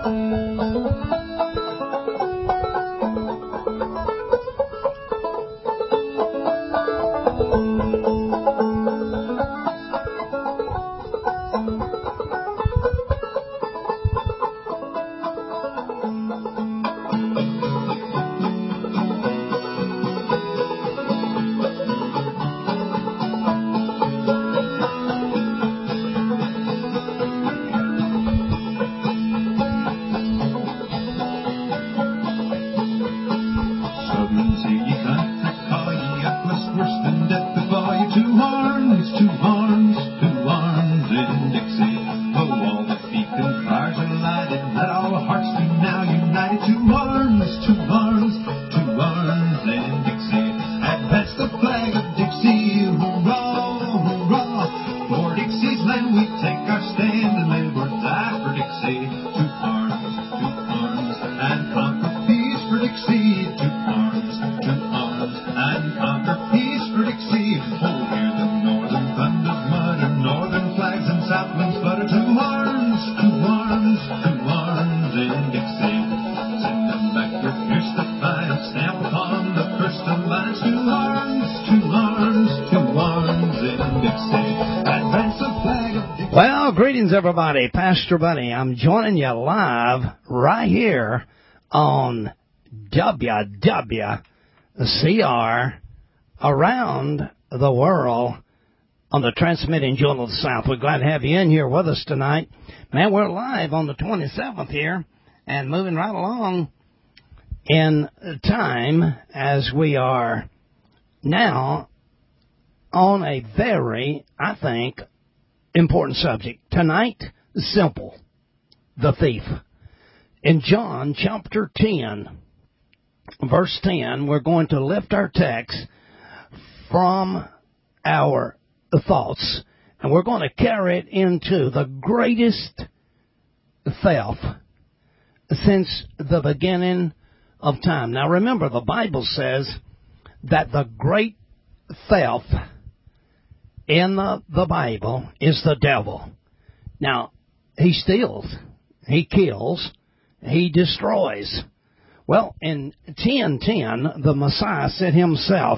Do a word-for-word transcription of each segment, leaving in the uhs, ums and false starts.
Everybody, Pastor Buddy, I'm joining you live right here on W W C R around the world on the Transmitting Journal of the South. We're glad to have you in here with us tonight. Man, we're live on the twenty-seventh here and moving right along in time as we are now on a very, I think, important subject. Tonight, simple. The thief. In John chapter ten, verse ten, we're going to lift our text from our thoughts, and we're going to carry it into the greatest theft since the beginning of time. Now remember, the Bible says that the great theft in the, the Bible is the devil. Now, he steals, he kills, he destroys. Well, in ten ten, the Messiah said himself,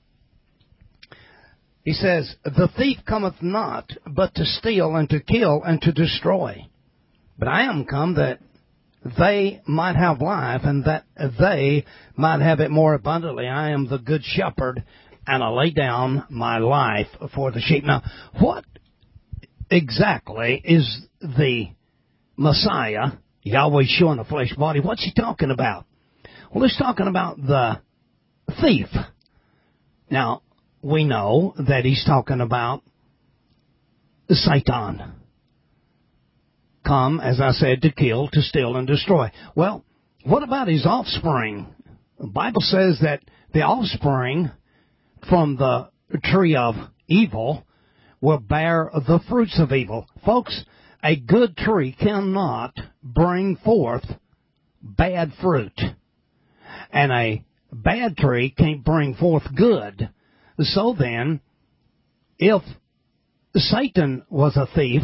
he says, the thief cometh not but to steal and to kill and to destroy. But I am come that they might have life and that they might have it more abundantly. I am the good shepherd, and I lay down my life for the sheep. Now, what exactly is the Messiah, Yahweh showing the flesh body, what's he talking about? Well, he's talking about the thief. Now, we know that he's talking about Satan. Come, as I said, to kill, to steal, and destroy. Well, what about his offspring? The Bible says that the offspring from the tree of evil will bear the fruits of evil. Folks, a good tree cannot bring forth bad fruit. And a bad tree can't bring forth good. So then, if Satan was a thief,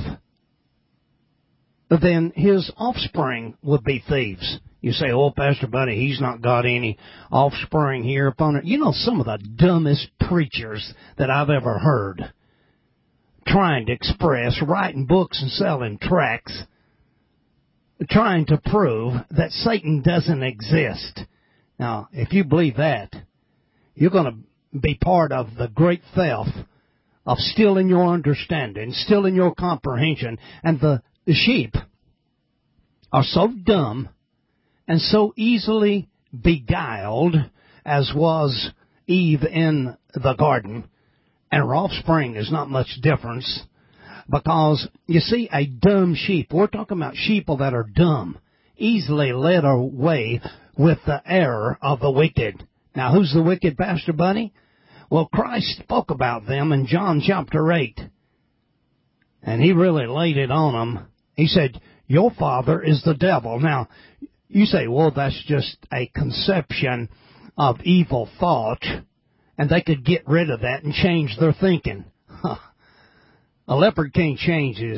then his offspring would be thieves. You say, oh, Pastor Buddy, he's not got any offspring here upon it. You know, some of the dumbest preachers that I've ever heard trying to express, writing books and selling tracts, trying to prove that Satan doesn't exist. Now, if you believe that, you're going to be part of the great theft of stealing your understanding, stealing your comprehension. And the, the sheep are so dumb and so easily beguiled as was Eve in the garden, and her offspring is not much difference, because, you see, a dumb sheep, we're talking about sheep that are dumb, easily led away with the error of the wicked. Now, who's the wicked, Pastor Bunny? Well, Christ spoke about them in John chapter eight, and he really laid it on them. He said, your father is the devil. Now, you say, well, that's just a conception of evil thought, and they could get rid of that and change their thinking. Huh. A leopard can't change his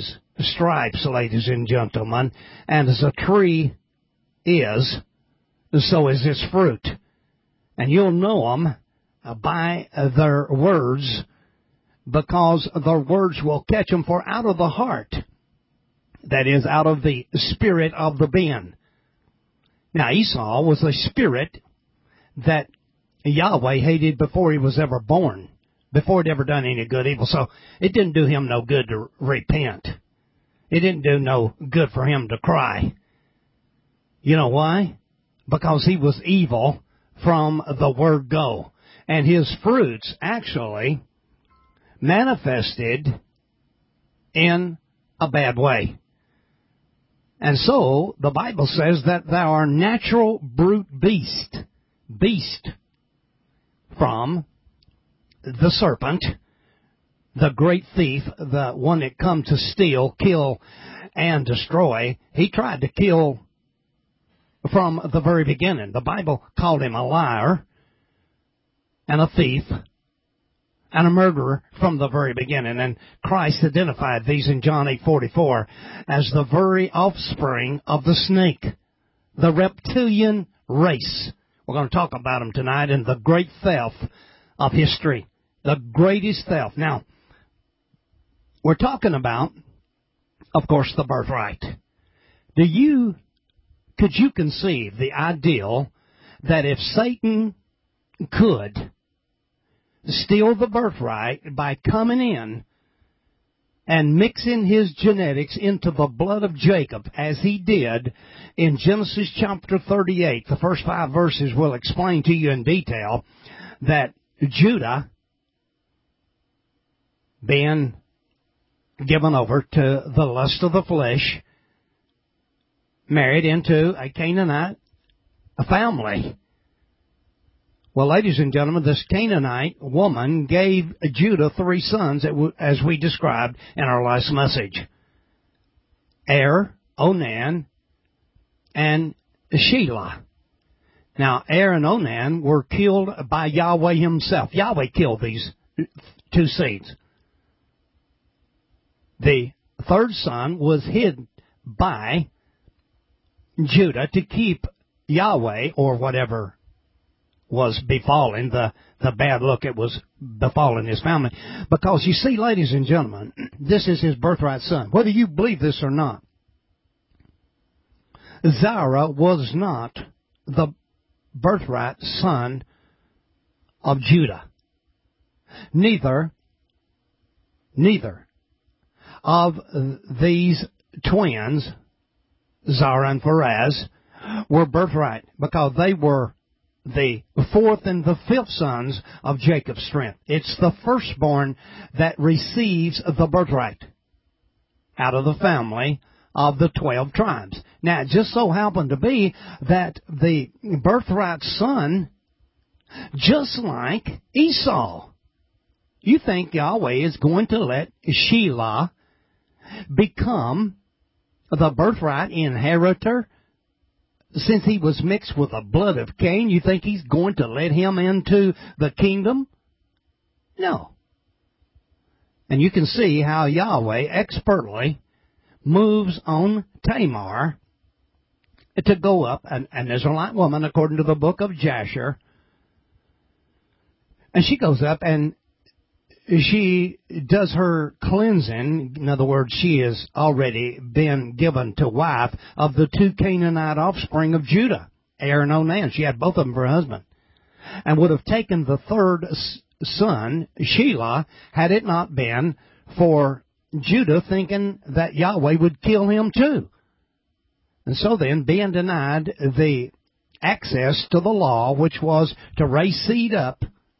stripes, ladies and gentlemen. And as a tree is, so is its fruit. And you'll know them by their words, because their words will catch them. For out of the heart, that is, out of the spirit of the being. Now, Esau was a spirit that Yahweh hated before he was ever born, before he'd ever done any good evil. So it didn't do him no good to repent. It didn't do no good for him to cry. You know why? Because he was evil from the word go. And his fruits actually manifested in a bad way. And so the Bible says that thou art natural brute beast, beast from the serpent, the great thief, the one that come to steal, kill, and destroy. He tried to kill from the very beginning. The Bible called him a liar and a thief and a murderer from the very beginning. And Christ identified these in John eight forty-four as the very offspring of the snake, the reptilian race. We're going to talk about them tonight in the great theft of history, the greatest theft. Now, we're talking about, of course, the birthright. Do you, could you conceive the ideal that if Satan could steal the birthright by coming in and mixing his genetics into the blood of Jacob, as he did in Genesis chapter thirty-eight. The first five verses will explain to you in detail that Judah, being given over to the lust of the flesh, married into a Canaanite family. Well, ladies and gentlemen, this Canaanite woman gave Judah three sons, as we described in our last message: Er, Onan, and Shelah. Now, Er and Onan were killed by Yahweh himself. Yahweh killed these two seeds. The third son was hid by Judah to keep Yahweh, or whatever was befalling, the, the bad look it was befalling his family. Because you see, ladies and gentlemen, this is his birthright son. Whether you believe this or not, Zerah was not the birthright son of Judah. Neither, neither of these twins, Zerah and Pharez, were birthright, because they were the fourth and the fifth sons of Jacob's strength. It's the firstborn that receives the birthright out of the family of the twelve tribes. Now, it just so happened to be that the birthright son, just like Esau, you think Yahweh is going to let Shelah become the birthright inheritor? Since he was mixed with the blood of Cain, you think he's going to let him into the kingdom? No. And you can see how Yahweh expertly moves on Tamar to go up, an, an Israelite woman, according to the book of Jasher. And she goes up and she does her cleansing. In other words, she has already been given to wife of the two Canaanite offspring of Judah, Er and Onan. She had both of them for a husband, and would have taken the third son, Shelah, had it not been for Judah thinking that Yahweh would kill him too. And so then, being denied the access to the law, which was to raise seed up,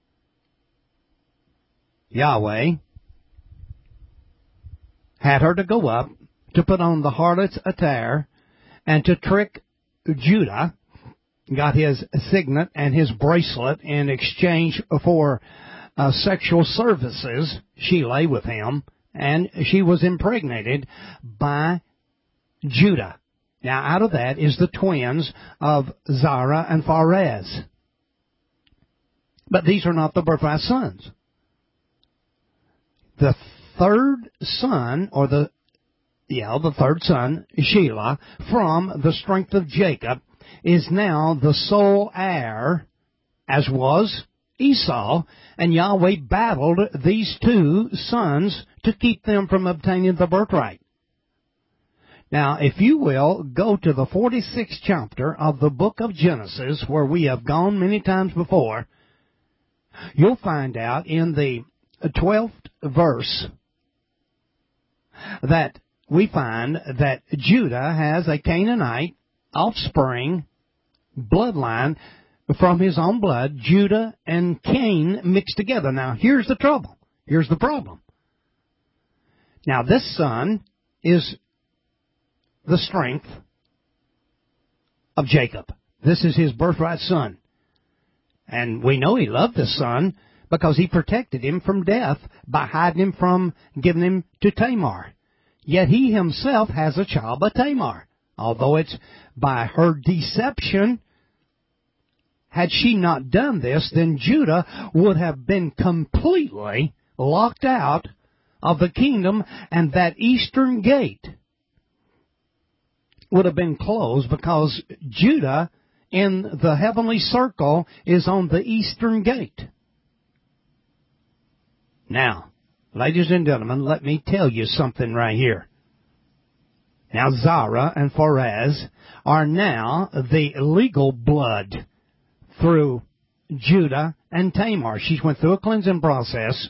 Yahweh had her to go up to put on the harlot's attire and to trick Judah, got his signet and his bracelet in exchange for uh, sexual services. She lay with him, and she was impregnated by Judah. Now, out of that is the twins of Zerah and Pharez. But these are not the birthright sons. The third son, or the yeah, the third son, Shelah, from the strength of Jacob, is now the sole heir, as was Esau, and Yahweh battled these two sons to keep them from obtaining the birthright. Now, if you will, go to the forty-sixth chapter of the book of Genesis, where we have gone many times before, you'll find out in the twelfth verse that we find that Judah has a Canaanite offspring bloodline from his own blood, Judah and Cain mixed together. Now, here's the trouble. Here's the problem. Now, this son is the strength of Jacob. This is his birthright son. And we know he loved this son because he protected him from death by hiding him from giving him to Tamar. Yet he himself has a child by Tamar. Although it's by her deception, had she not done this, then Judah would have been completely locked out of the kingdom, and that eastern gate would have been closed, because Judah in the heavenly circle is on the eastern gate. Now, ladies and gentlemen, let me tell you something right here. Now, Zara and Pharez are now the legal blood through Judah and Tamar. She went through a cleansing process.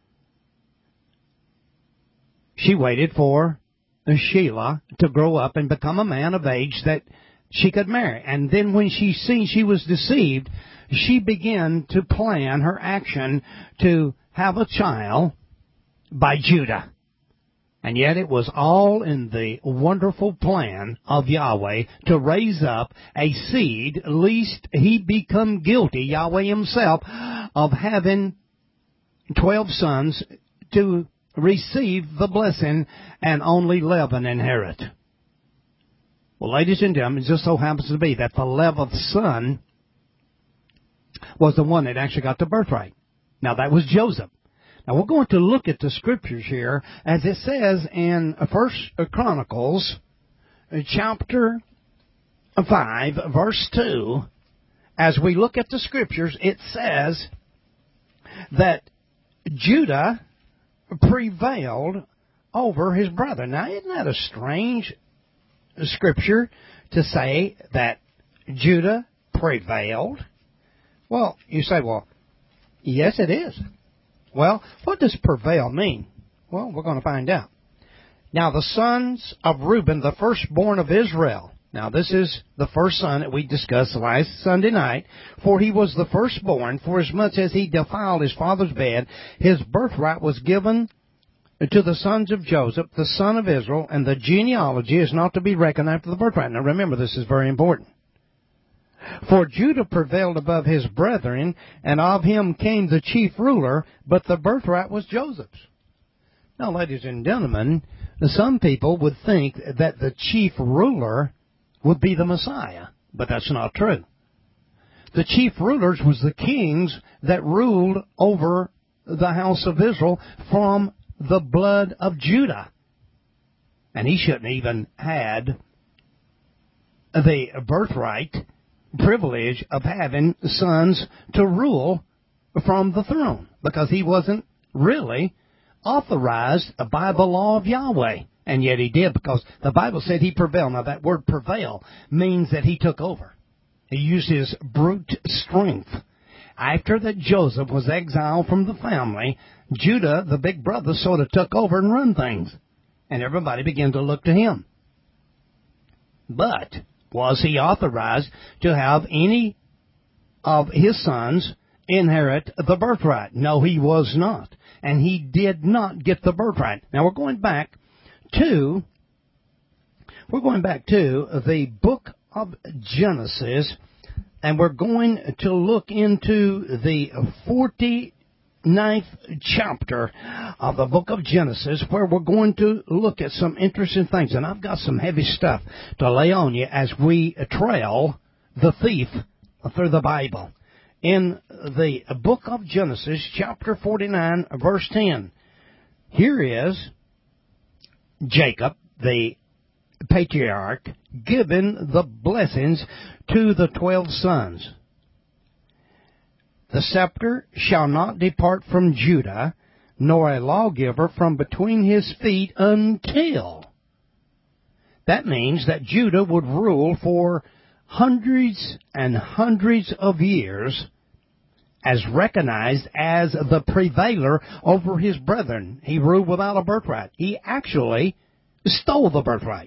She waited for Shelah to grow up and become a man of age that she could marry. And then when she seen she was deceived, she began to plan her action to have a child by Judah. And yet it was all in the wonderful plan of Yahweh to raise up a seed, lest he become guilty, Yahweh himself, of having twelve sons to receive the blessing and only eleven inherit. Well, ladies and gentlemen, it just so happens to be that the eleventh son was the one that actually got the birthright. Now, that was Joseph. Now, we're going to look at the scriptures here, as it says in First Chronicles, chapter five, verse two. As we look at the scriptures, it says that Judah prevailed over his brother. Now, isn't that a strange scripture to say that Judah prevailed? Well, you say, well, yes, it is. Well, what does prevail mean? Well, we're going to find out. Now, the sons of Reuben, the firstborn of Israel. Now, this is the first son that we discussed last Sunday night. For he was the firstborn, for as much as he defiled his father's bed, his birthright was given to the sons of Joseph, the son of Israel, and the genealogy is not to be reckoned after the birthright. Now, remember, this is very important. For Judah prevailed above his brethren, and of him came the chief ruler, but the birthright was Joseph's. Now, ladies and gentlemen, some people would think that the chief ruler would be the Messiah, but that's not true. The chief rulers was the kings that ruled over the house of Israel from the blood of Judah. And he shouldn't even had the birthright privilege of having sons to rule from the throne, because he wasn't really authorized by the law of Yahweh. And yet he did, because the Bible said he prevailed. Now, that word prevail means that he took over. He used his brute strength. After that Joseph was exiled from the family, Judah, the big brother, sort of took over and run things. And everybody began to look to him. But was he authorized to have any of his sons inherit the birthright? No, he was not. And he did not get the birthright. Now, we're going back to, we're going back to the book of Genesis, and we're going to look into the forty-ninth chapter of the book of Genesis, where we're going to look at some interesting things. And I've got some heavy stuff to lay on you as we trail the thief through the Bible. In the book of Genesis, chapter forty-nine, verse ten, here is Jacob, the patriarch, given the blessings to the twelve sons. The scepter shall not depart from Judah, nor a lawgiver from between his feet until. That means that Judah would rule for hundreds and hundreds of years as recognized as the prevailer over his brethren. He ruled without a birthright. He actually stole the birthright.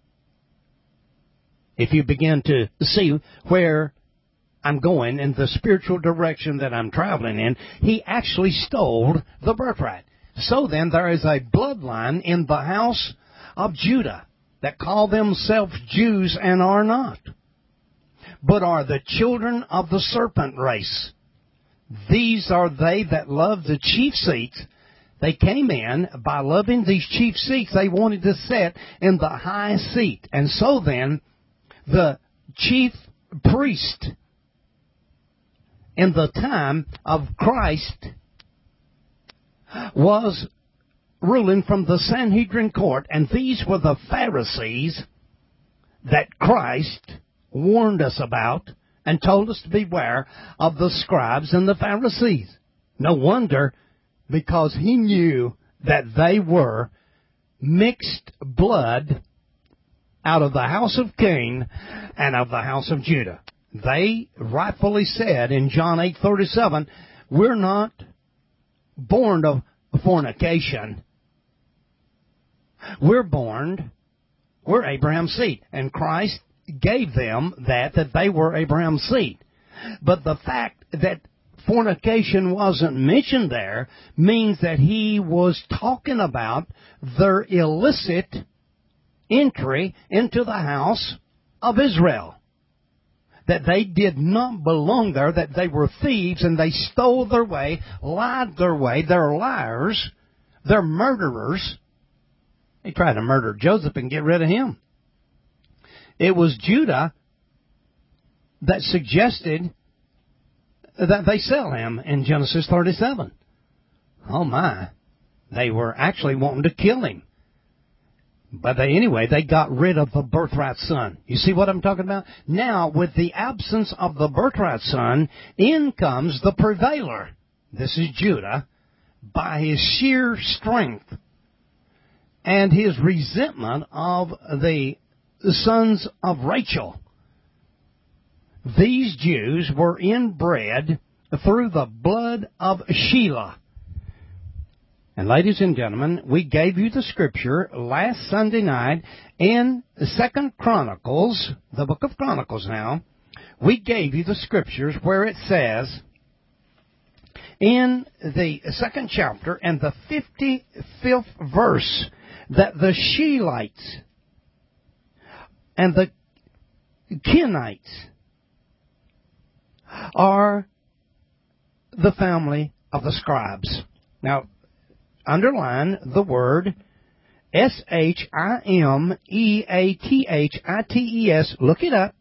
If you begin to see where I'm going in the spiritual direction that I'm traveling in, he actually stole the birthright. So then there is a bloodline in the house of Judah that call themselves Jews and are not, but are the children of the serpent race. These are they that love the chief seats. They came in by loving these chief seats. They wanted to sit in the high seat. And so then the chief priest in the time of Christ was ruling from the Sanhedrin court, and these were the Pharisees that Christ warned us about and told us to beware of the scribes and the Pharisees. No wonder, because he knew that they were mixed blood out of the house of Cain and of the house of Judah. They rightfully said in John eight thirty-seven, we're not born of fornication. We're born, we're Abraham's seed. And Christ gave them that, that they were Abraham's seed. But the fact that fornication wasn't mentioned there means that he was talking about their illicit entry into the house of Israel. That they did not belong there, that they were thieves and they stole their way, lied their way, they're liars, they're murderers. They tried to murder Joseph and get rid of him. It was Judah that suggested that they sell him in Genesis thirty-seven. Oh my, they were actually wanting to kill him. But they, anyway, they got rid of the birthright son. You see what I'm talking about? Now, with the absence of the birthright son, in comes the prevailer. This is Judah, by his sheer strength and his resentment of the sons of Rachel. These Jews were inbred through the blood of Shelah. And ladies and gentlemen, we gave you the scripture last Sunday night in Second Chronicles, the book of Chronicles now. We gave you the scriptures where it says in the second chapter and the fifty-fifth verse that the Shelites and the Kenites are the family of the scribes. Now, underline the word S H I M E A T H I T E S. Look it up.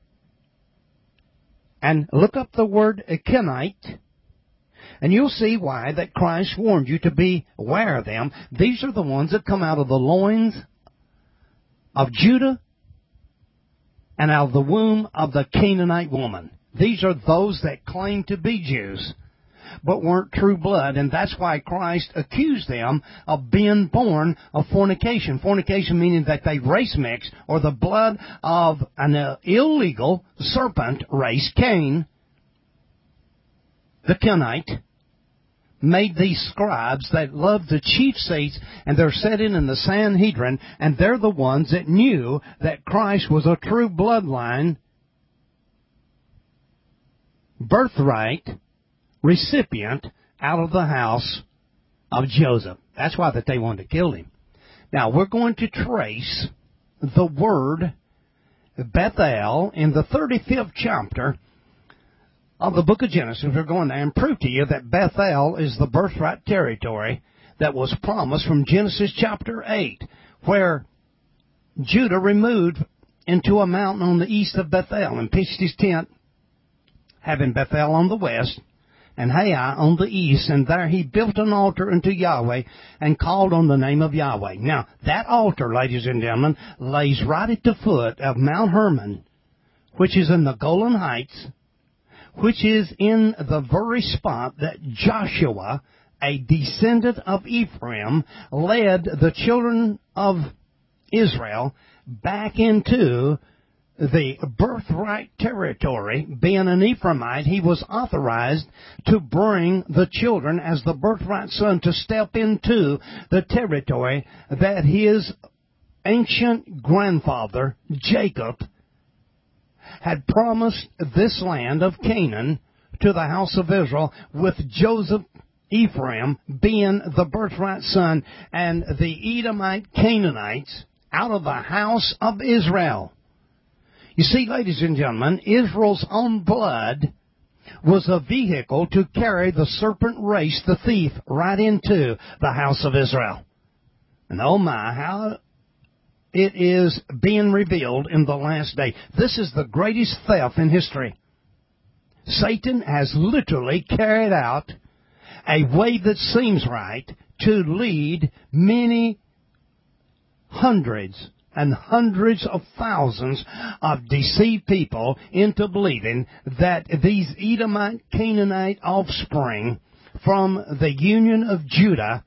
And look up the word Kenite. And you'll see why that Christ warned you to beware of them. These are the ones that come out of the loins of Judah and out of the womb of the Canaanite woman. These are those that claim to be Jews, but weren't true blood, and that's why Christ accused them of being born of fornication. Fornication meaning that they race mix, or the blood of an uh, illegal serpent race, Cain, the Kenite, made these scribes that loved the chief seats, and they're sitting in the Sanhedrin, and they're the ones that knew that Christ was a true bloodline, birthright, recipient out of the house of Joseph. That's why that they wanted to kill him. Now, we're going to trace the word Bethel in the thirty-fifth chapter of the book of Genesis. We're going to and prove to you that Bethel is the birthright territory that was promised from Genesis chapter eight, where Judah removed into a mountain on the east of Bethel and pitched his tent, having Bethel on the west and Hai on the east, and there he built an altar unto Yahweh and called on the name of Yahweh. Now, that altar, ladies and gentlemen, lays right at the foot of Mount Hermon, which is in the Golan Heights, which is in the very spot that Joshua, a descendant of Ephraim, led the children of Israel back into the birthright territory. Being an Ephraimite, he was authorized to bring the children as the birthright son to step into the territory that his ancient grandfather, Jacob, had promised this land of Canaan to the house of Israel, with Joseph, Ephraim, being the birthright son, and the Edomite Canaanites out of the house of Israel. You see, ladies and gentlemen, Israel's own blood was a vehicle to carry the serpent race, the thief, right into the house of Israel. And oh my, how it is being revealed in the last day. This is the greatest theft in history. Satan has literally carried out a way that seems right to lead many hundreds and hundreds of thousands of deceived people into believing that these Edomite Canaanite offspring from the union of Judah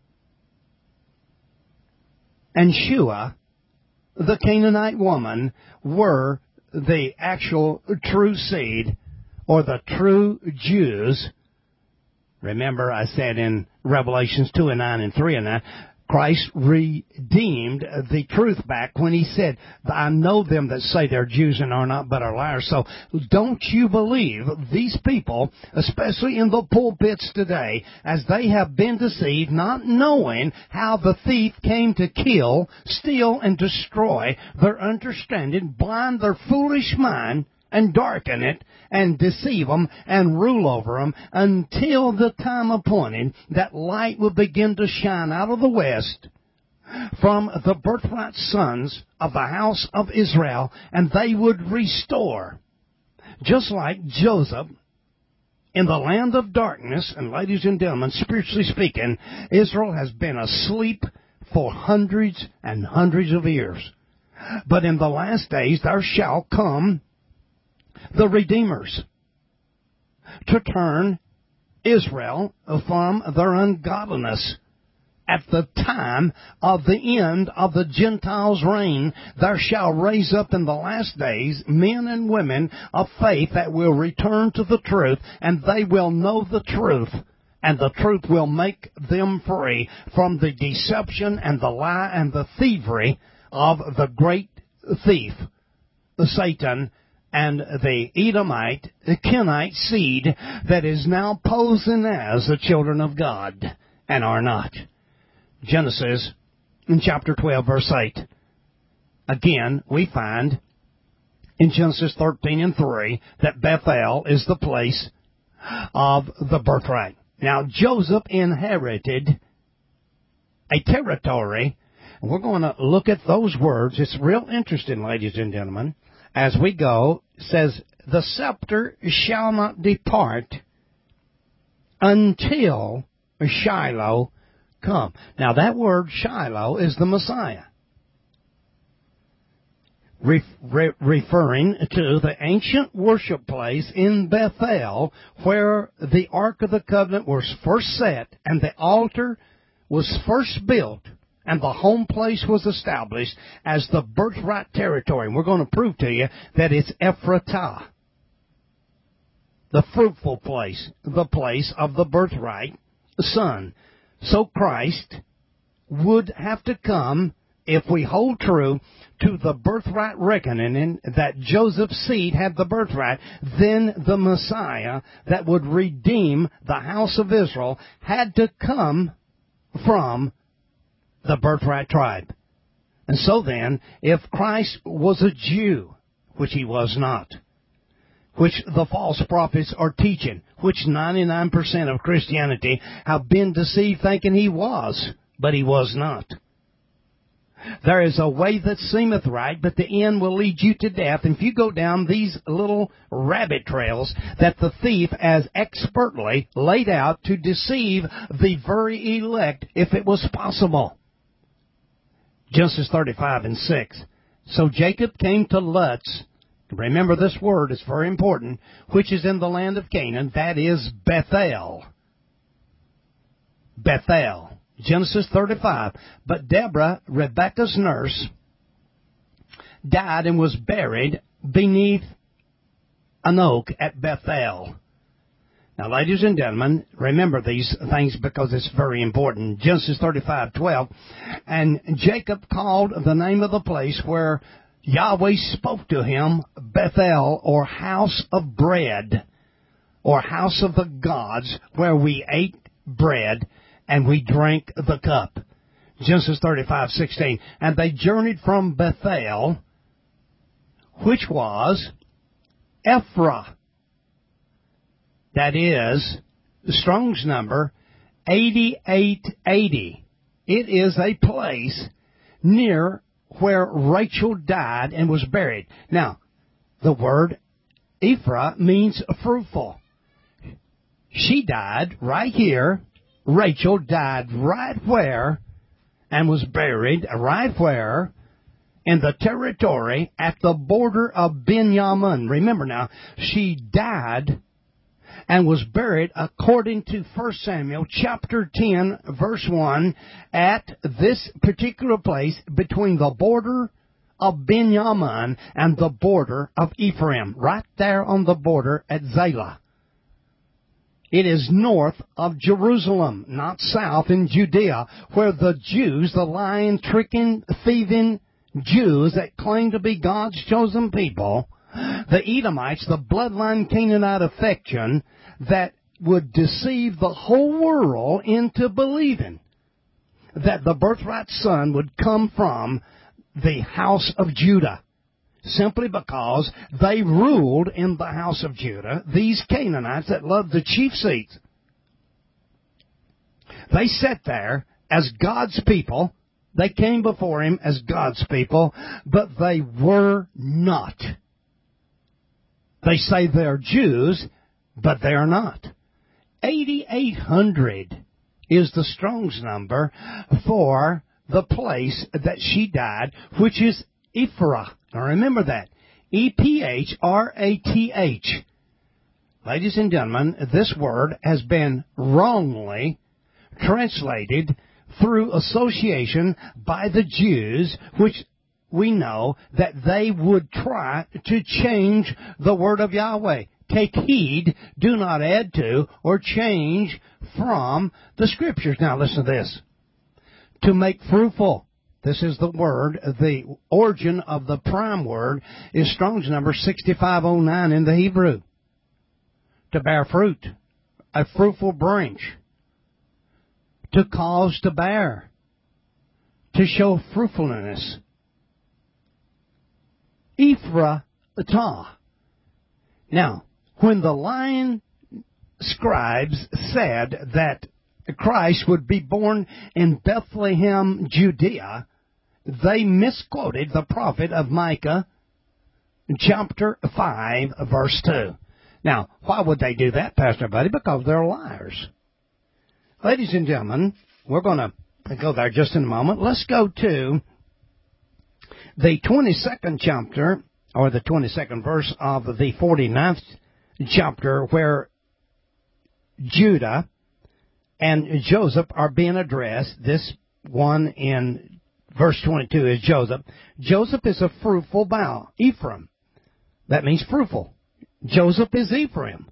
and Shua, the Canaanite woman, were the actual true seed, or the true Jews. Remember, I said in Revelations two and nine and three and nine, Christ redeemed the truth back when he said, I know them that say they're Jews and are not, but are liars. So don't you believe these people, especially in the pulpits today, as they have been deceived, not knowing how the thief came to kill, steal, and destroy their understanding, blind their foolish mind, and darken it, and deceive them, and rule over them, until the time appointed that light will begin to shine out of the west from the birthright sons of the house of Israel, and they would restore, just like Joseph, in the land of darkness. And ladies and gentlemen, spiritually speaking, Israel has been asleep for hundreds and hundreds of years. But in the last days there shall come the Redeemers to turn Israel from their ungodliness. At the time of the end of the Gentiles' reign, there shall raise up in the last days men and women of faith that will return to the truth, and they will know the truth, and the truth will make them free from the deception and the lie and the thievery of the great thief, Satan, and the Edomite, the Kenite seed that is now posing as the children of God and are not. Genesis in chapter twelve, verse eight. Again, we find in Genesis thirteen and three that Bethel is the place of the birthright. Now, Joseph inherited a territory, and we're going to look at those words. It's real interesting, ladies and gentlemen. As we go, it says, the scepter shall not depart until Shiloh come. Now that word Shiloh is the Messiah, Re- re- referring to the ancient worship place in Bethel where the Ark of the Covenant was first set and the altar was first built, and the home place was established as the birthright territory. And we're going to prove to you that it's Ephratah, the fruitful place, the place of the birthright son. So Christ would have to come, if we hold true to the birthright reckoning that Joseph's seed had the birthright, then the Messiah that would redeem the house of Israel had to come from the birthright tribe. And so then, if Christ was a Jew, which he was not, which the false prophets are teaching, which ninety-nine percent of Christianity have been deceived thinking he was, but he was not. There is a way that seemeth right, but the end will lead you to death. And if you go down these little rabbit trails that the thief has expertly laid out to deceive the very elect, if it was possible. Genesis thirty-five and six. So Jacob came to Luz. Remember, this word is very important, which is in the land of Canaan. That is Bethel. Bethel. Genesis thirty-five. But Deborah, Rebekah's nurse, died and was buried beneath an oak at Bethel. Now, ladies and gentlemen, remember these things because it's very important. Genesis thirty-five twelve. And Jacob called the name of the place where Yahweh spoke to him, Bethel, or house of bread, or house of the gods, where we ate bread and we drank the cup. Genesis thirty-five sixteen. And they journeyed from Bethel, which was Ephraim. That is the Strong's number, eighty-eight eighty. It is a place near where Rachel died and was buried. Now, the word Ephraim means fruitful. She died right here. Rachel died right where and was buried right where in the territory at the border of Benjamin. Remember now, she died and was buried according to First Samuel chapter ten verse one at this particular place between the border of Benjamin and the border of Ephraim, right there on the border at Zelah. It is north of Jerusalem, not south in Judea, where the Jews, the lying, tricking, thieving Jews that claim to be God's chosen people, the Edomites, the bloodline Canaanite affection that would deceive the whole world into believing that the birthright son would come from the house of Judah, simply because they ruled in the house of Judah, these Canaanites that loved the chief seats. They sat there as God's people. They came before him as God's people, but they were not. They say they're Jews, but they're not. eighty-eight hundred is the Strong's number for the place that she died, which is Ephraim. Now remember that. E P H R A T H. Ladies and gentlemen, this word has been wrongly translated through association by the Jews, which we know that they would try to change the word of Yahweh. Take heed, do not add to or change from the Scriptures. Now listen to this. To make fruitful. This is the word. The origin of the prime word is Strong's number sixty-five oh nine in the Hebrew. To bear fruit. A fruitful branch. To cause to bear. To show fruitfulness. Ephratah. Now, when the lying scribes said that Christ would be born in Bethlehem, Judea, they misquoted the prophet of Micah, chapter five, verse two. Now, why would they do that, Pastor Buddy? Because they're liars. Ladies and gentlemen, we're going to go there just in a moment. Let's go to the twenty-second chapter, or the twenty-second verse of the forty-ninth chapter, where Judah and Joseph are being addressed. This one in verse twenty-two is Joseph. Joseph is a fruitful bough. Ephraim. That means fruitful. Joseph is Ephraim.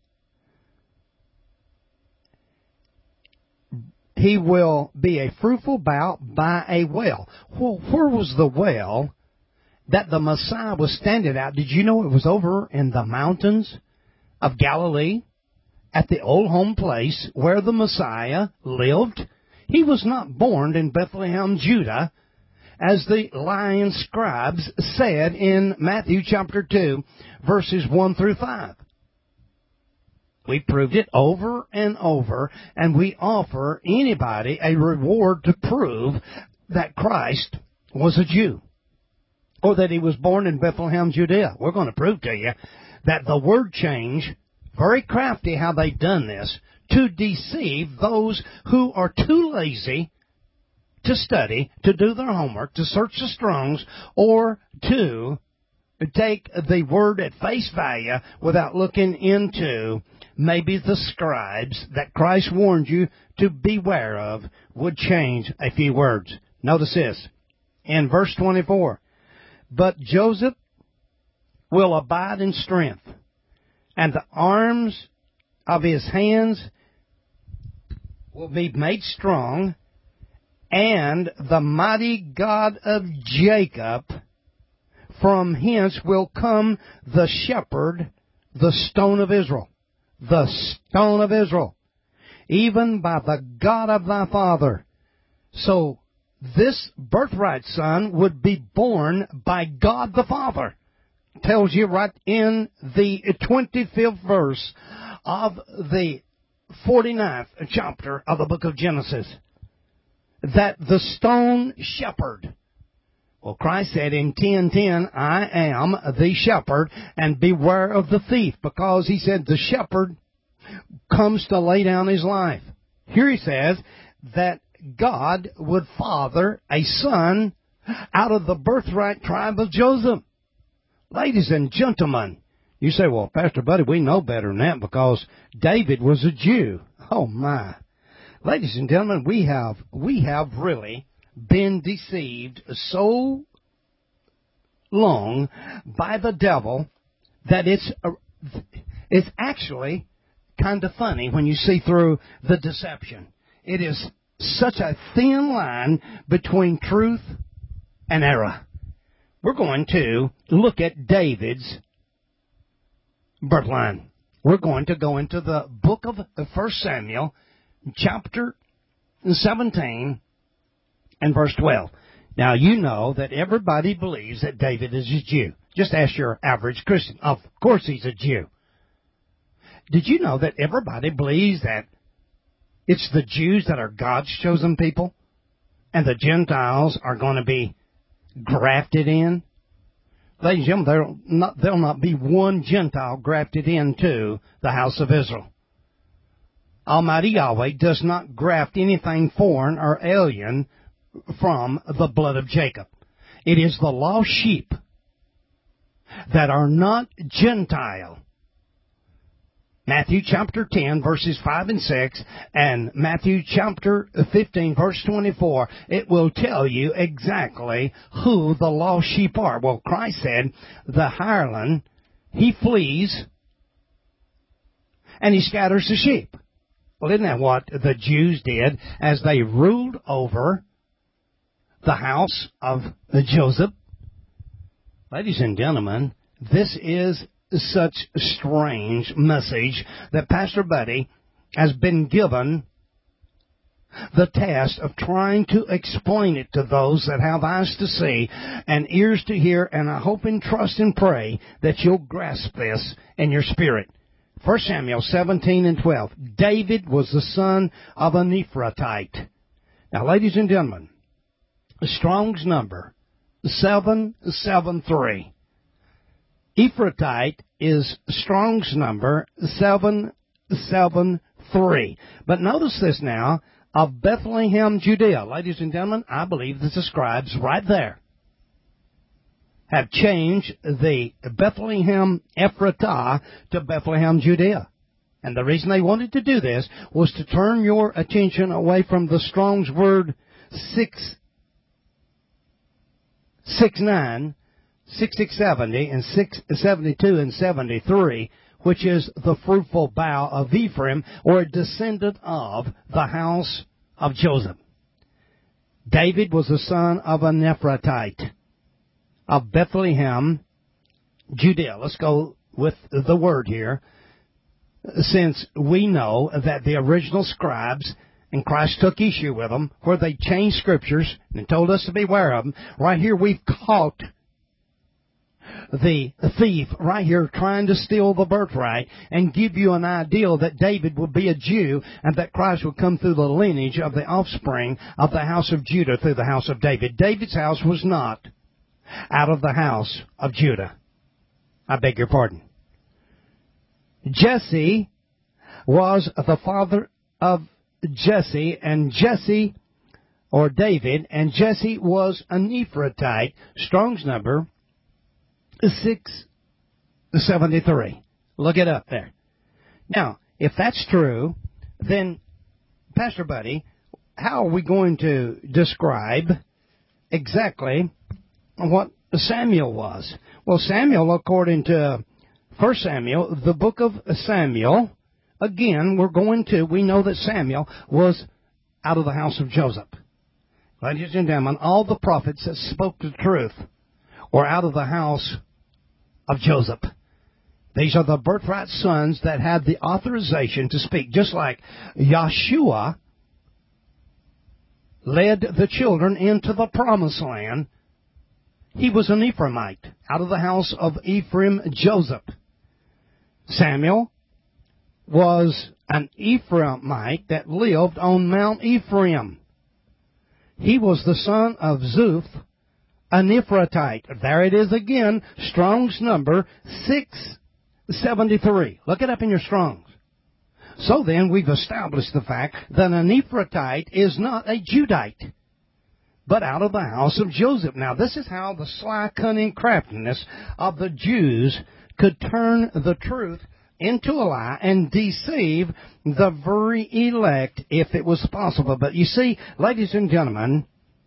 He will be a fruitful bough by a well. Well, where was the well that the Messiah was standing at? Did you know it was over in the mountains of Galilee? At the old home place where the Messiah lived? He was not born in Bethlehem, Judah, as the lying scribes said in Matthew chapter two, verses one through five. We proved it over and over, and we offer anybody a reward to prove that Christ was a Jew, or that he was born in Bethlehem, Judea. We're going to prove to you that the word change, very crafty how they've done this, to deceive those who are too lazy to study, to do their homework, to search the Strong's, or to take the word at face value without looking into maybe the scribes that Christ warned you to beware of would change a few words. Notice this, in verse twenty-four, but Joseph will abide in strength, and the arms of his hands will be made strong, and the mighty God of Jacob, from hence will come the shepherd, the stone of Israel. The stone of Israel, even by the God of thy father. So this birthright son would be born by God the Father. Tells you right in the twenty-fifth verse of the forty-ninth chapter of the book of Genesis, that the stone shepherd. Well, Christ said in ten ten, I am the shepherd, and beware of the thief, because he said the shepherd comes to lay down his life. Here he says that God would father a son out of the birthright tribe of Joseph. Ladies and gentlemen, you say, well, Pastor Buddy, we know better than that because David was a Jew. Oh, my. Ladies and gentlemen, we have, we have really been deceived so long by the devil that it's uh, it's actually kind of funny when you see through the deception. It is such a thin line between truth and error. We're going to look at David's birth line. We're going to go into the book of First Samuel, chapter seventeen, and verse twelve. Now, you know that everybody believes that David is a Jew. Just ask your average Christian. Of course he's a Jew. Did you know that everybody believes that it's the Jews that are God's chosen people and the Gentiles are going to be grafted in? Ladies and gentlemen, there'll not, there'll not be one Gentile grafted into the house of Israel. Almighty Yahweh does not graft anything foreign or alien from the blood of Jacob. It is the lost sheep that are not Gentile. Matthew chapter ten, verses five and six, and Matthew chapter fifteen, verse twenty-four, it will tell you exactly who the lost sheep are. Well, Christ said, the hireling, he flees, and he scatters the sheep. Well, isn't that what the Jews did as they ruled over the house of Joseph? Ladies and gentlemen, this is such a strange message that Pastor Buddy has been given the task of trying to explain it to those that have eyes to see and ears to hear, and I hope and trust and pray that you'll grasp this in your spirit. First Samuel seventeen and twelve. David was the son of a Nephratite. Now, ladies and gentlemen, Strong's number, seven seven three. Ephratite is Strong's number, seven seven three. But notice this now, of Bethlehem, Judea. Ladies and gentlemen, I believe that the scribes right there have changed the Bethlehem Ephratah to Bethlehem, Judea. And the reason they wanted to do this was to turn your attention away from the Strong's word six six nine, six six seventy, and six seventy-two and seventy-three, which is the fruitful bough of Ephraim, or a descendant of the house of Joseph. David was the son of a Nephratite of Bethlehem, Judea. Let's go with the word here. Since we know that the original scribes, and Christ took issue with them, where they changed scriptures and told us to beware of them, right here we've caught the thief right here trying to steal the birthright and give you an idea that David would be a Jew and that Christ would come through the lineage of the offspring of the house of Judah through the house of David. David's house was not out of the house of Judah. I beg your pardon. Jesse was the father of Jesse, and Jesse, or David, and Jesse was an Ephrathite. Strong's number is six seventy-three. Look it up there. Now, if that's true, then, Pastor Buddy, how are we going to describe exactly what Samuel was? Well, Samuel, according to First Samuel, the book of Samuel, again, we're going to, we know that Samuel was out of the house of Joseph. Ladies and gentlemen, all the prophets that spoke the truth were out of the house of Joseph. These are the birthright sons that had the authorization to speak, just like Yeshua led the children into the promised land. He was an Ephraimite, out of the house of Ephraim, Joseph. Samuel was an Ephraimite that lived on Mount Ephraim. He was the son of Zuph, an Ephrathite. There it is again, Strong's number six seventy-three. Look it up in your Strong's. So then we've established the fact that an Ephrathite is not a Judite, but out of the house of Joseph. Now this is how the sly, cunning craftiness of the Jews could turn the truth into a lie and deceive the very elect if it was possible. But you see, ladies and gentlemen,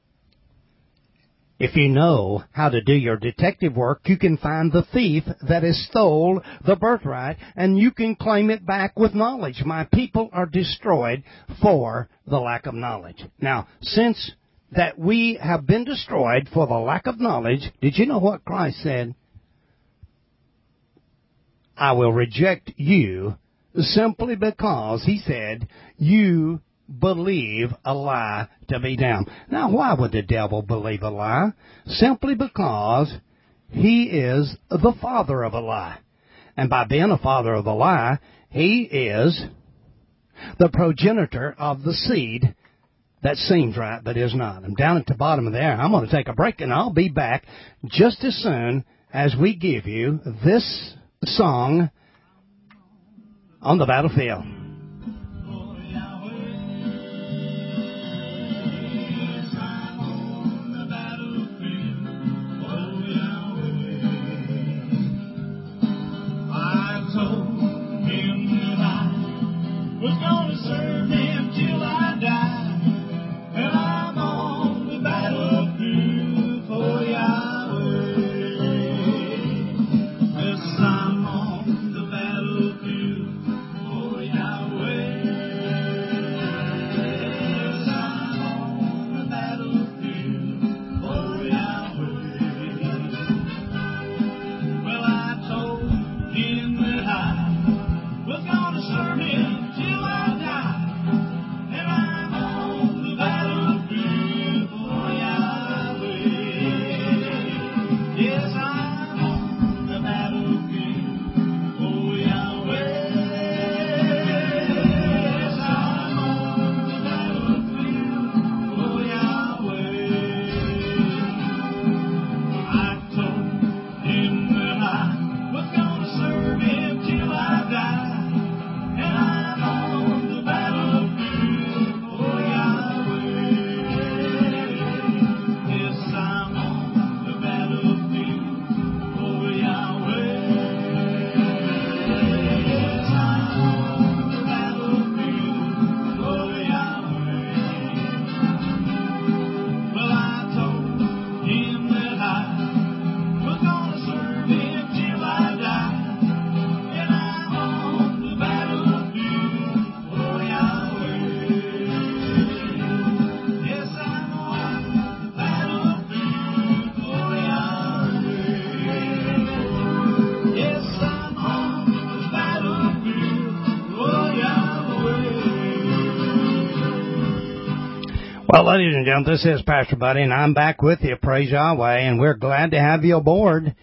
if you know how to do your detective work, you can find the thief that has stole the birthright, and you can claim it back with knowledge. My people are destroyed for the lack of knowledge. Now, since that we have been destroyed for the lack of knowledge, did you know what Christ said? I will reject you simply because, he said, you believe a lie to be damned. Now, why would the devil believe a lie? Simply because he is the father of a lie. And by being a father of a lie, he is the progenitor of the seed that seems right but is not. I'm down at the bottom of there. I'm going to take a break, and I'll be back just as soon as we give you this song on the battlefield. Well, ladies and gentlemen, this is Pastor Buddy, and I'm back with you. Praise Yahweh, and we're glad to have you aboard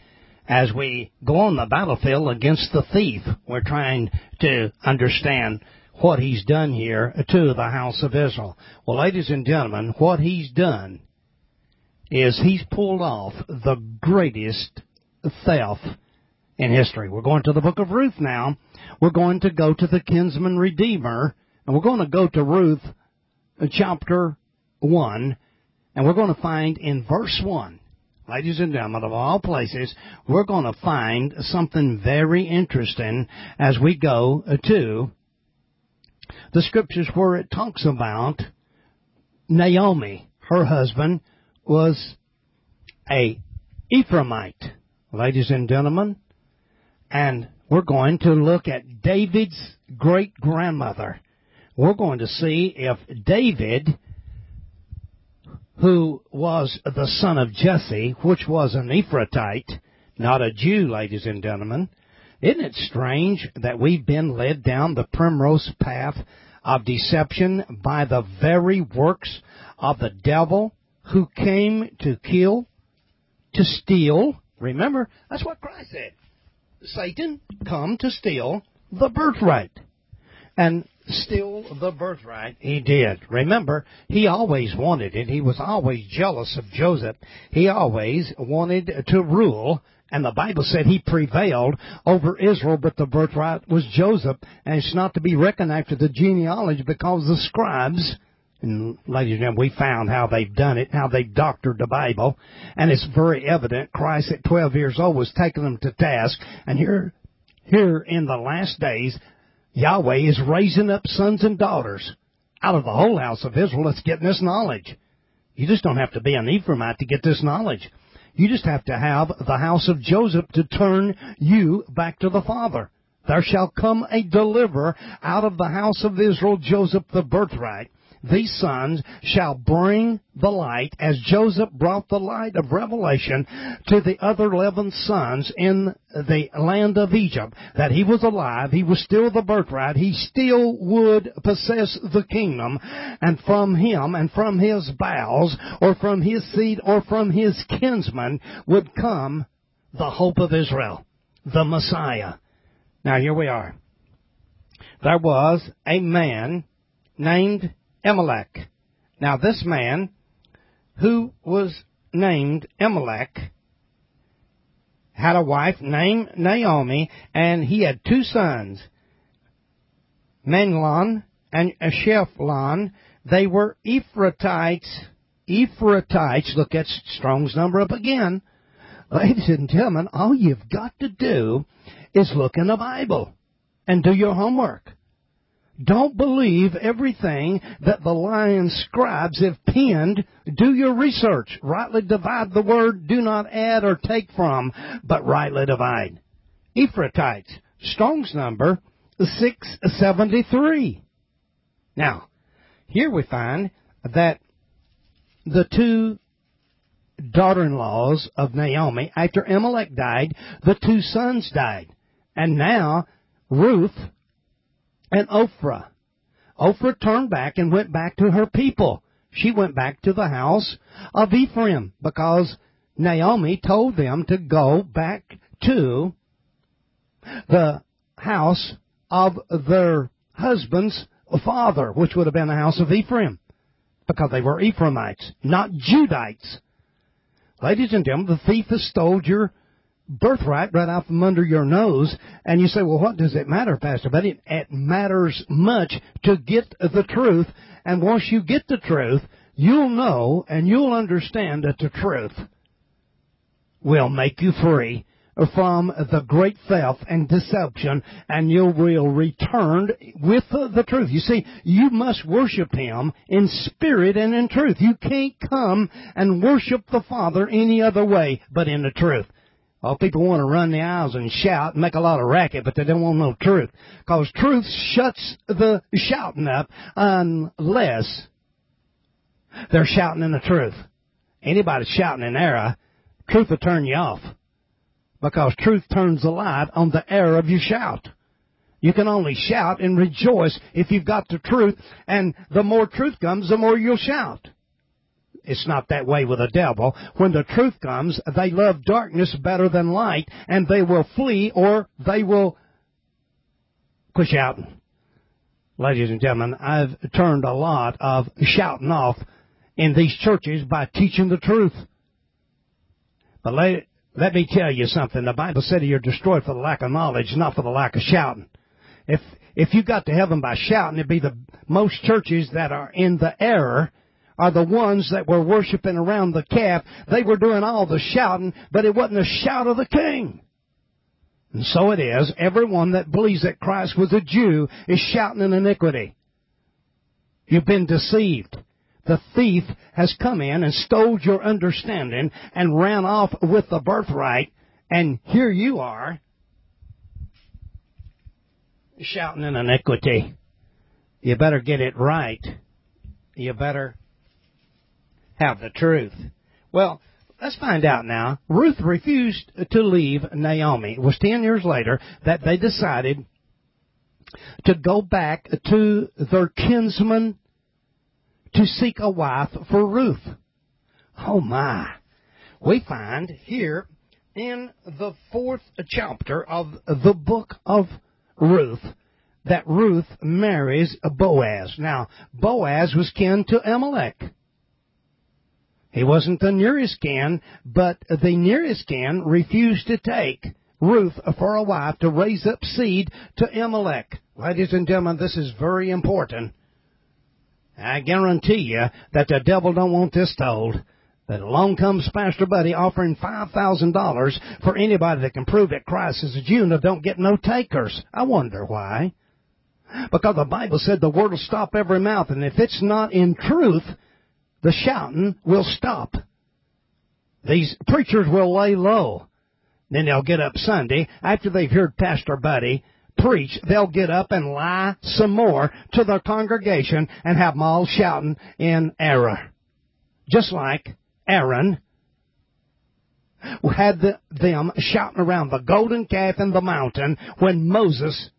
As we go on the battlefield against the thief, we're trying to understand what he's done here to the house of Israel. Well, ladies and gentlemen, what he's done is he's pulled off the greatest theft in history. We're going to the book of Ruth now. We're going to go to the kinsman redeemer, and we're going to go to Ruth chapter one, and we're going to find in verse one, ladies and gentlemen, of all places, we're going to find something very interesting as we go to the scriptures where it talks about Naomi. Her husband was a Ephraimite, ladies and gentlemen, and we're going to look at David's great-grandmother. We're going to see if David, who was the son of Jesse, which was an Ephraimite, not a Jew, ladies and gentlemen. Isn't it strange that we've been led down the primrose path of deception by the very works of the devil, who came to kill, to steal? Remember, that's what Christ said. Satan come to steal the birthright. And steal the birthright he did. Remember, he always wanted it. He was always jealous of Joseph. He always wanted to rule. And the Bible said he prevailed over Israel, but the birthright was Joseph. And it's not to be reckoned after the genealogy because the scribes, and ladies and gentlemen, we found how they've done it, how they've doctored the Bible. And it's very evident Christ at twelve years old was taking them to task. And here, here in the last days, Yahweh is raising up sons and daughters out of the whole house of Israel that's getting this knowledge. You just don't have to be an Ephraimite to get this knowledge. You just have to have the house of Joseph to turn you back to the Father. There shall come a deliverer out of the house of Israel, Joseph the birthright. These sons shall bring the light, as Joseph brought the light of revelation to the other eleven sons in the land of Egypt, that he was alive, he was still the birthright, he still would possess the kingdom, and from him and from his bowels, or from his seed, or from his kinsman, would come the hope of Israel, the Messiah. Now here we are. There was a man named Elimelech. Now this man, who was named Elimelech, had a wife named Naomi, and he had two sons, Mahlon and Shephlon. They were Ephrathites. Ephrathites. Look at Strong's number up again. Ladies and gentlemen, all you've got to do is look in the Bible and do your homework. Don't believe everything that the lying scribes have penned. Do your research. Rightly divide the word. Do not add or take from, but rightly divide. Ephrathites. Strong's number, six seventy-three. Now, here we find that the two daughter-in-laws of Naomi, after Elimelech died, the two sons died. And now, Ruth and Ophrah. Ophrah turned back and went back to her people. She went back to the house of Ephraim because Naomi told them to go back to the house of their husband's father, which would have been the house of Ephraim, because they were Ephraimites, not Judites. Ladies and gentlemen, the thief has stole your birthright right out from under your nose, and you say, well, what does it matter, Pastor Buddy? It matters much to get the truth, and once you get the truth, you'll know and you'll understand that the truth will make you free from the great theft and deception, and you will return with the truth. You see, you must worship Him in spirit and in truth. You can't come and worship the Father any other way but in the truth. Oh, people want to run the aisles and shout and make a lot of racket, but they don't want no truth. Because truth shuts the shouting up unless they're shouting in the truth. Anybody shouting in error, truth will turn you off. Because truth turns the light on the error of your shout. You can only shout and rejoice if you've got the truth, and the more truth comes, the more you'll shout. it's not that way with the devil. When the truth comes, they love darkness better than light, and they will flee or they will quit shouting. Ladies and gentlemen, I've turned a lot of shouting off in these churches by teaching the truth. But let, let me tell you something. The Bible said you're destroyed for the lack of knowledge, not for the lack of shouting. If if you got to heaven by shouting, it'd be the most churches that are in the error are the ones that were worshiping around the calf. They were doing all the shouting, but it wasn't a shout of the King. And so it is. Everyone that believes that Christ was a Jew is shouting in iniquity. You've been deceived. The thief has come in and stole your understanding and ran off with the birthright. And here you are, shouting in iniquity. You better get it right. You better have the truth. Well, let's find out now. Ruth refused to leave Naomi. It was ten years later that they decided to go back to their kinsman to seek a wife for Ruth. Oh my. We find here in the fourth chapter of the book of Ruth that Ruth marries Boaz. Now, Boaz was kin to Elimelech. He wasn't the nearest kin, but the nearest kin refused to take Ruth for a wife to raise up seed to Elimelech. Ladies and gentlemen, this is very important. I guarantee you that the devil don't want this told. That along comes Pastor Buddy offering five thousand dollars for anybody that can prove that Christ is a Jew and don't get no takers. I wonder why. Because the Bible said the word will stop every mouth, and if it's not in truth, the shouting will stop. These preachers will lay low. Then they'll get up Sunday, after they've heard Pastor Buddy preach, they'll get up and lie some more to their congregation and have them all shouting in error. Just like Aaron had the, them shouting around the golden calf in the mountain when Moses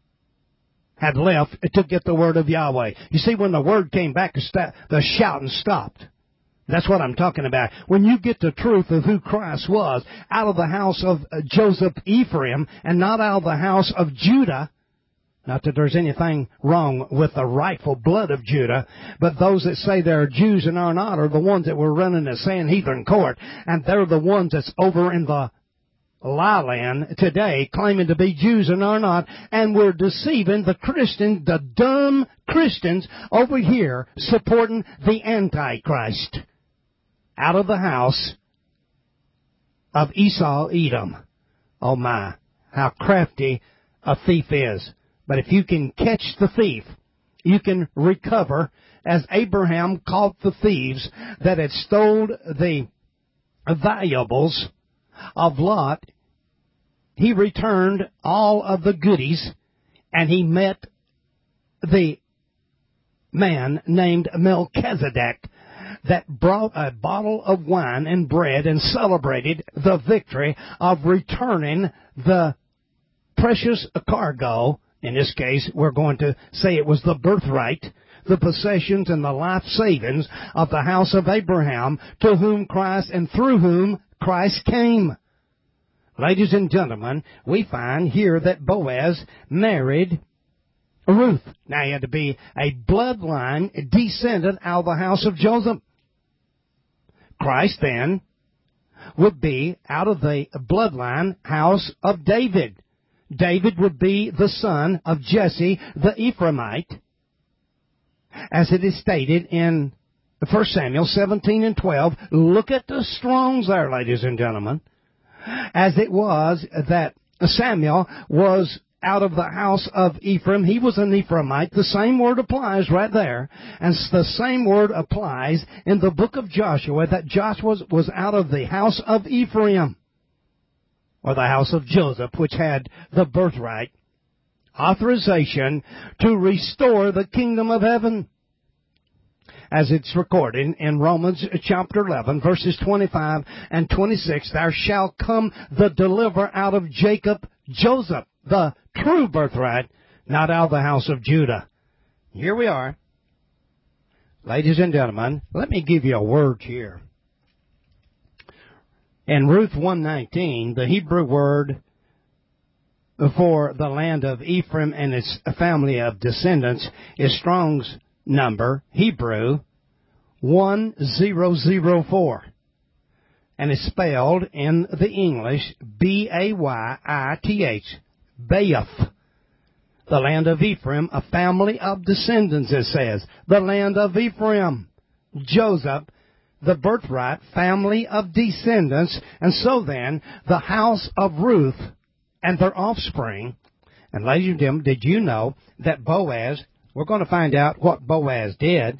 had left to get the word of Yahweh. You see, when the word came back, the shouting stopped. That's what I'm talking about. When you get the truth of who Christ was out of the house of Joseph Ephraim and not out of the house of Judah, not that there's anything wrong with the rightful blood of Judah, but those that say they're Jews and are not are the ones that were running the Sanhedrin court, and they're the ones that's over in the lie land today claiming to be Jews and are not, and we're deceiving the Christians, the dumb Christians over here supporting the Antichrist out of the house of Esau, Edom. Oh my, how crafty a thief is. But if you can catch the thief, you can recover, as Abraham caught the thieves that had stole the valuables of Lot. He returned all of the goodies, and he met the man named Melchizedek that brought a bottle of wine and bread and celebrated the victory of returning the precious cargo. In this case, we're going to say it was the birthright, the possessions and the life savings of the house of Abraham, to whom Christ and through whom Christ came. Ladies and gentlemen, we find here that Boaz married Ruth. Now, he had to be a bloodline descendant out of the house of Joseph. Christ, then, would be out of the bloodline house of David. David would be the son of Jesse the Ephraimite, as it is stated in First Samuel seventeen and twelve. Look at the Strongs there, ladies and gentlemen. As it was that Samuel was out of the house of Ephraim. He was an Ephraimite. The same word applies right there. And the same word applies in the book of Joshua, that Joshua was out of the house of Ephraim, or the house of Joseph, which had the birthright, authorization to restore the kingdom of heaven. As it's recorded in Romans chapter eleven, verses twenty-five and twenty-six, there shall come the deliverer out of Jacob, Joseph, the true birthright, not out of the house of Judah. Here we are. Ladies and gentlemen, let me give you a word here. In Ruth one nineteen, the Hebrew word for the land of Ephraim and its family of descendants is Strong's number, Hebrew, one thousand four. And it's spelled in the English B A Y I T H, Bayith. The land of Ephraim, a family of descendants, it says. The land of Ephraim, Joseph, the birthright, family of descendants. And so then, the house of Ruth and their offspring. And ladies and gentlemen, did you know that Boaz, we're going to find out what Boaz did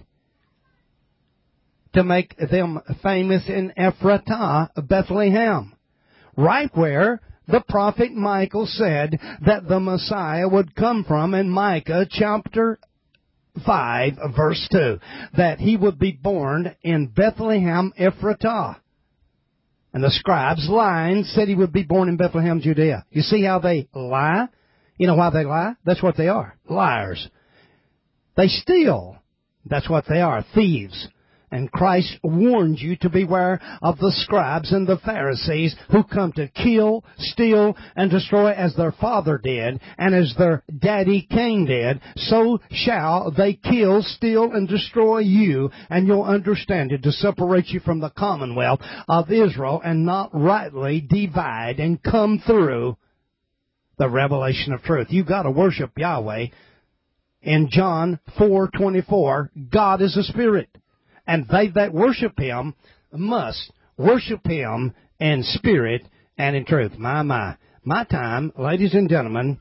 to make them famous in Ephratah, Bethlehem, right where the prophet Michael said that the Messiah would come from in Micah chapter five, verse two, that he would be born in Bethlehem, Ephratah. And the scribes lying said he would be born in Bethlehem, Judea. You see how they lie? You know why they lie? That's what they are. Liars. They steal. That's what they are. Thieves. And Christ warned you to beware of the scribes and the Pharisees who come to kill, steal, and destroy as their father did, and as their daddy Cain did. So shall they kill, steal, and destroy you, and you'll understand it, to separate you from the commonwealth of Israel and not rightly divide and come through the revelation of truth. You've got to worship Yahweh. In John four twenty-four, God is a spirit. And they that worship Him must worship Him in spirit and in truth. My, my. My time, ladies and gentlemen,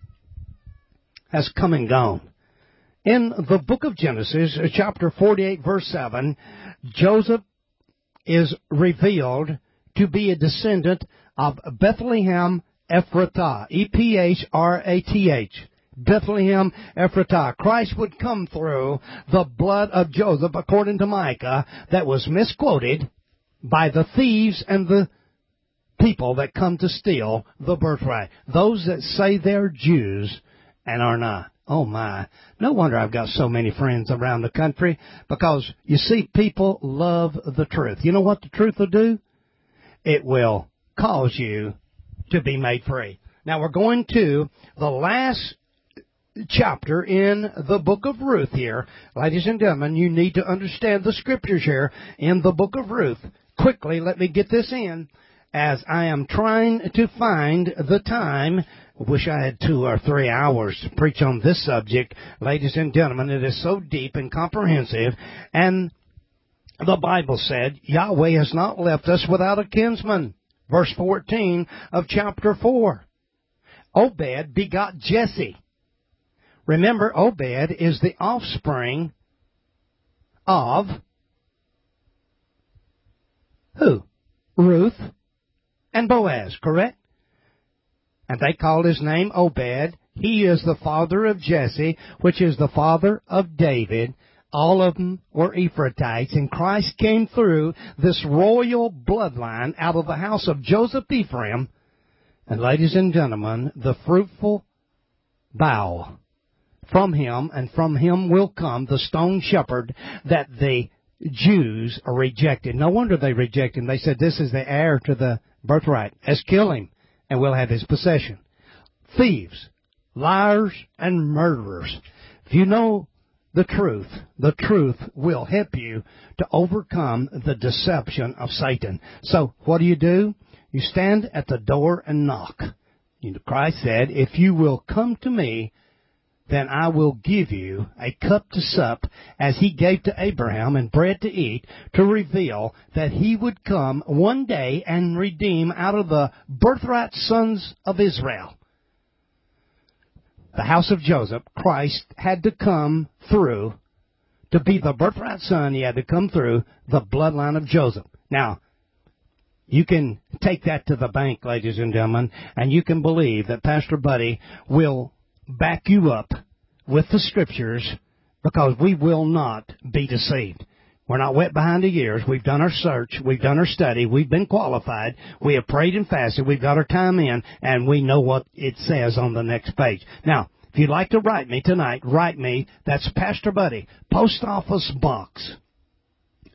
has come and gone. In the book of Genesis, chapter forty-eight, verse seven, Joseph is revealed to be a descendant of Bethlehem Ephratah. E P H R A T H. Bethlehem Ephratah. Christ would come through the blood of Joseph, according to Micah, that was misquoted by the thieves and the people that come to steal the birthright. Those that say they're Jews and are not. Oh my. No wonder I've got so many friends around the country, because you see, people love the truth. You know what the truth will do? It will cause you to be made free. Now we're going to the last chapter in the book of Ruth here. Ladies and gentlemen, you need to understand the scriptures here in the book of Ruth. Quickly, let me get this in, as I am trying to find the time. I wish I had two or three hours to preach on this subject. Ladies and gentlemen, it is so deep and comprehensive. And the Bible said, Yahweh has not left us without a kinsman. Verse fourteen of chapter four. Obed begot Jesse. Remember, Obed is the offspring of who? Ruth and Boaz, correct? And they called his name Obed. He is the father of Jesse, which is the father of David. All of them were Ephratites, and Christ came through this royal bloodline out of the house of Joseph Ephraim. And ladies and gentlemen, the fruitful bough from him, and from him will come the stone shepherd that the Jews rejected. No wonder they rejected him. They said, this is the heir to the birthright. Let's kill him, and we'll have his possession. Thieves, liars, and murderers. If you know the truth, the truth will help you to overcome the deception of Satan. So, what do you do? You stand at the door and knock. You know, Christ said, if you will come to me, then I will give you a cup to sup, as He gave to Abraham, and bread to eat, to reveal that He would come one day and redeem out of the birthright sons of Israel. The house of Joseph, Christ had to come through. To be the birthright son, He had to come through the bloodline of Joseph. Now, you can take that to the bank, ladies and gentlemen, and you can believe that Pastor Buddy will back you up with the scriptures, because we will not be deceived. We're not wet behind the ears. We've done our search. We've done our study. We've been qualified. We have prayed and fasted. We've got our time in, and we know what it says on the next page. Now, if you'd like to write me tonight, write me. That's Pastor Buddy, Post Office Box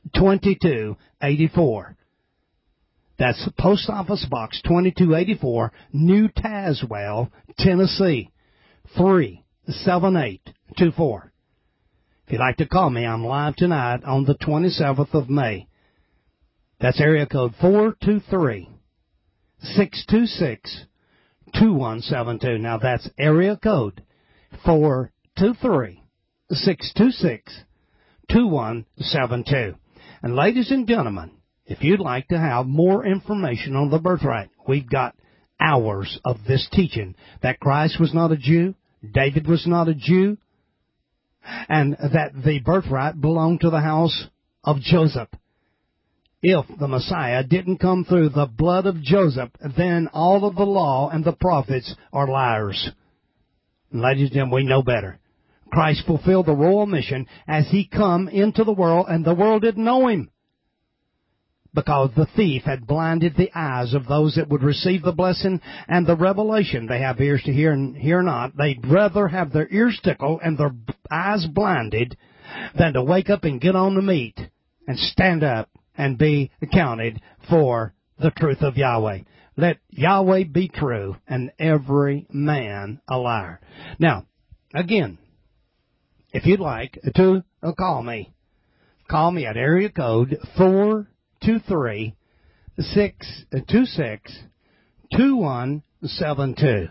twenty-two eighty-four. That's Post Office Box twenty-two eighty-four, New Tazewell, Tennessee, three seven eight two four. If you'd like to call me, I'm live tonight on the twenty-seventh of May. That's area code four two three, six two six, two one seven two. Now that's area code four two three, six two six, two one seven two. And ladies and gentlemen, if you'd like to have more information on the birthright, we've got hours of this teaching that Christ was not a Jew, David was not a Jew, and that the birthright belonged to the house of Joseph. If the Messiah didn't come through the blood of Joseph, then all of the law and the prophets are liars. And ladies and gentlemen, we know better. Christ fulfilled the royal mission as He come into the world, and the world didn't know Him, because the thief had blinded the eyes of those that would receive the blessing and the revelation. They have ears to hear and hear not. They'd rather have their ears tickled and their eyes blinded than to wake up and get on the meat and stand up and be accounted for the truth of Yahweh. Let Yahweh be true and every man a liar. Now, again, if you'd like to call me, call me at area code four two three, six two six, two one seven two.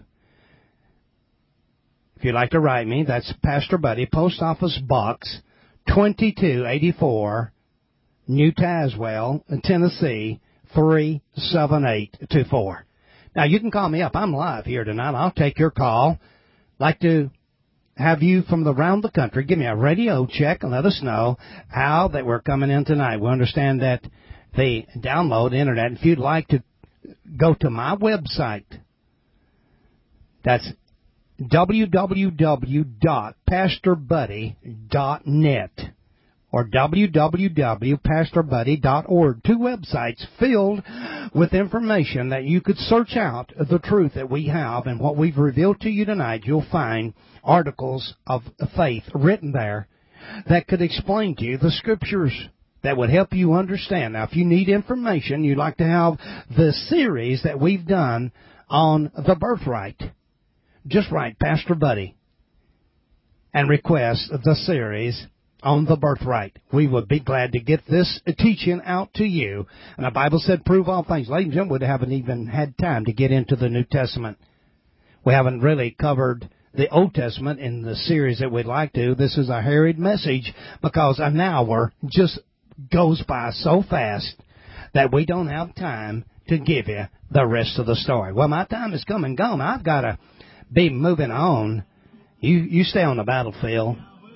If you'd like to write me, that's Pastor Buddy, Post Office Box twenty-two eighty-four, New Tazewell, Tennessee, three seven eight two four. Now, you can call me up. I'm live here tonight. I'll take your call. Like to have you from around the country give me a radio check and let us know how that we're coming in tonight. We understand that the download internet. If you'd like to go to my website, that's w w w dot pastor buddy dot net or w w w dot pastor buddy dot org. Two websites filled with information that you could search out the truth that we have and what we've revealed to you tonight. You'll find articles of faith written there that could explain to you the Scriptures that would help you understand. Now, if you need information, you'd like to have the series that we've done on the birthright, just write Pastor Buddy and request the series on the birthright. We would be glad to get this teaching out to you. And the Bible said, prove all things. Ladies and gentlemen, we haven't even had time to get into the New Testament. We haven't really covered the Old Testament in the series that we'd like to. This is a harried message because an hour just goes by so fast that we don't have time to give you the rest of the story. Well, my time is come and gone. I've got to be moving on. You you stay on the battlefield.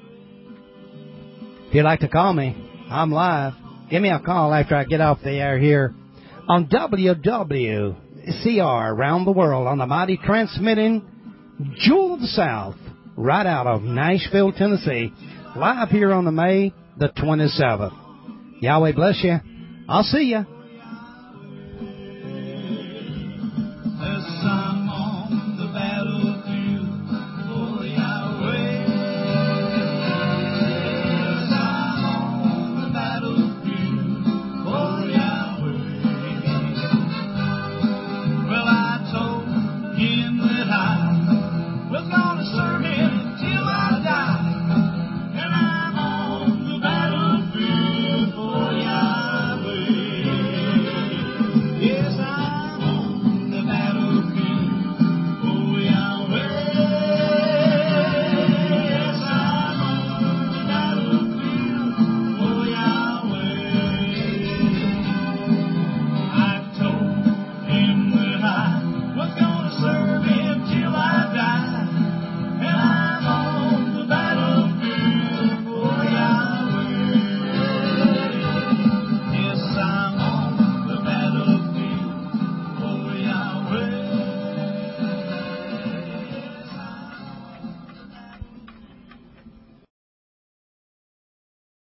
If you'd like to call me, I'm live. Give me a call after I get off the air here on W W C R around the world on the mighty transmitting Jewel of the South right out of Nashville, Tennessee, live here on the May the twenty-seventh. Yahweh bless you. I'll see you.